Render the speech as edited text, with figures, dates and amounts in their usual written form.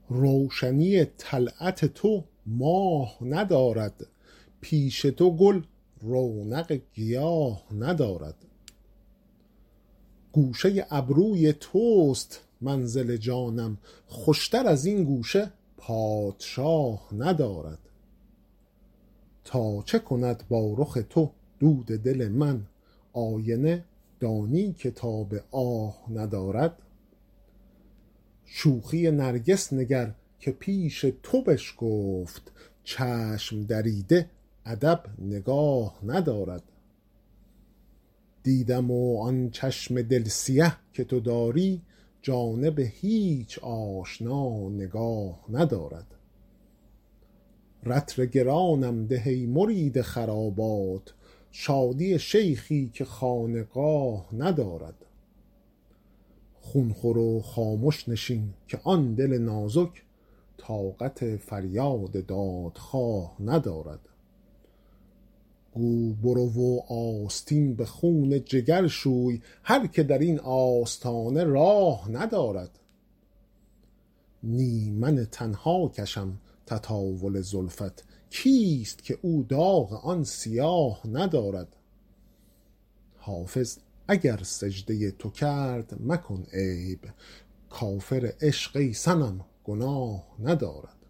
روشنی طلعت تو ماه ندارد، پیش تو گل رونق گیاه ندارد. گوشه ابروی توست منزل جانم، خوشتر از این گوشه پادشاه ندارد. تا چه کند با رخ تو دود دل من، آینه دانی که تاب آه ندارد. شوخی نرگس نگر که پیش تو بشکفت، چشم دریده ادب نگاه ندارد. دیدم و آن چشم دل سیه که تو داری، جانب هیچ آشنا نگاه ندارد. رطل گرانم ده ای مرید خرابات، شادی شیخی که خانقاه ندارد. خون خور و خامش نشین که آن دل نازک، طاقت فریاد دادخواه ندارد. گو برو و آستین به خون جگر شوی، هر که در این آستانه راه ندارد. نی من تنها کشم تطاول زلفت، کیست که او داغ آن سیاه ندارد. حافظ اگر سجده تو کرد مکن عیب، کافر عشق ای صنم گناه ندارد.